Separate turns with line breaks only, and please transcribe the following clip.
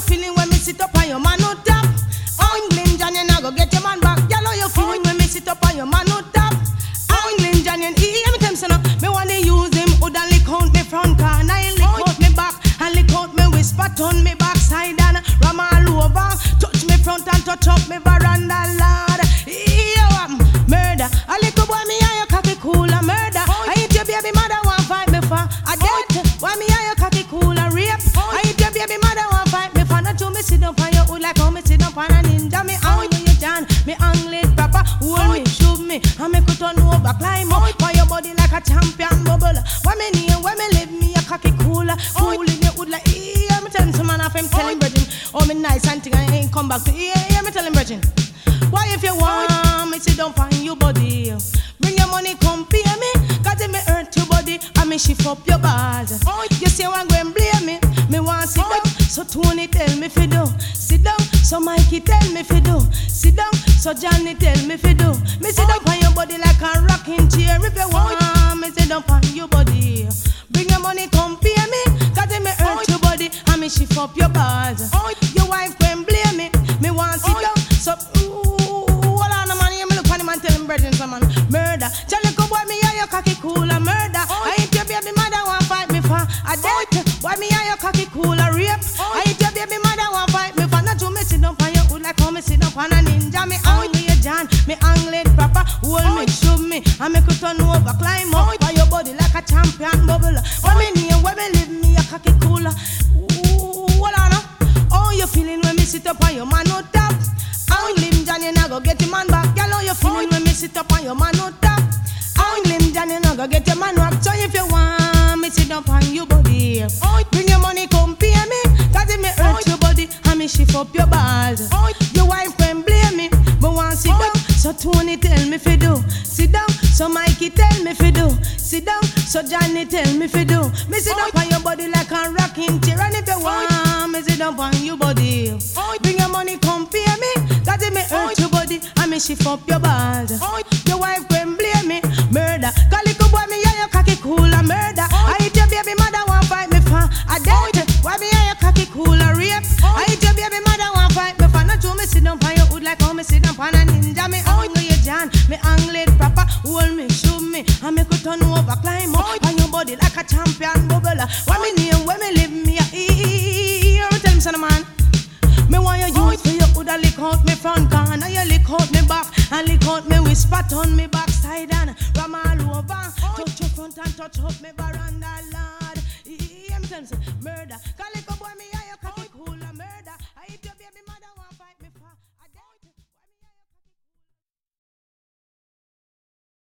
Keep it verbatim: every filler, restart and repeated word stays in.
feeling when me sit up on your man no tap? How England Johnny now go get your man back? Girl, how you feeling when me sit up on your man no tap? How England Johnny, hear me tell me so now. Me wanna use him, would and lick out me front corner, and lick out me back, and lick out me whisper, turn me backside and ram all over, touch me front and touch up me veranda, Lord. Yo, um, murder. A little boy me and your cocky cool a murder. I hit your baby mother want fight me for a death. Why me and your cocky cool a rape? I hit your baby mother want fight me for. Not to me sit up on your hood like how me sit up on a ninja. Me how you you John, me angled proper. Hold me, shoot me, and me could turn over, climb up for your body like a champion bubble. Why me near, why me live me a cocky cool, cool in your hood like yeah. Me tell him some man of him tell him virgin. Oh me nice and thing I ain't come back to yeah. Yeah me tell him virgin. Why if you want me sit down on your body? Bring your money, come pay me. Cause if me hurt your body, I me shift up your balls. You say I'm going to blame me. Me want sit down, so Tony tell me fi do. Sit down, so Mikey tell me fi do. Sit down, so Johnny tell me fi do. Me sit down on your body like a rocking chair. If you want me sit down on your body. Bring your money, come pay me. Cause if me hurt your body, I me shift up your balls. Your wife can blame me. Me want sit down, so tell him brethren some man murder. Tell you boy me and your cocky cool a murder. I hit your baby mother want fight me for a death. Boy me and your cocky cool a rape. I hit your baby mother want fight me for. Not to me sit down on your hood like how me sit down on a ninja. Me angle you John, me angled proper. Hold me, shoot me, and me could turn over, climb up for your body like a champion bubble. Why me near, why me live me a cocky cool. Ooh, hold on now. How you feeling when me sit up on your man no tap? How England Johnny now go get your man back? Girl, how you feeling when me sit up on your man no tap? How England Johnny now go get your man back? So if you want me sit up on your body, bring your money, come pay me. Cause if me hurt your body, I me shift up your balls. Your wife can blame me, but want sit down, so Tony tell me fi do. Sit down, so Mikey tell me fi do. Sit down, so Johnny tell me fi do. Me sit up on your body like a rocking chair. And if you want me sit up on your body, bring your money, come pay me. Cause if me hurt your body, I me shift up your balls. Your wife can blame me, murder. Cause little boy me and your cocky cool a murder. I hit your baby mother want fight me for a death. Why me and your cocky cool a rape? I hit your baby mother want fight me for. Not to me sit down on your hood like how me sit down on a ninja. Me angle you John, me angled proper. Hold me, shoot me, and me could turn over, climb up on your body like a champion bubble. Why me name, where me live me a ear? Tell me son man. Me want you use for your hood and lick out me front corner. You lick out me back and lick out me whisper, turn me backside and ram all over. Touch your front and touch up me veranda.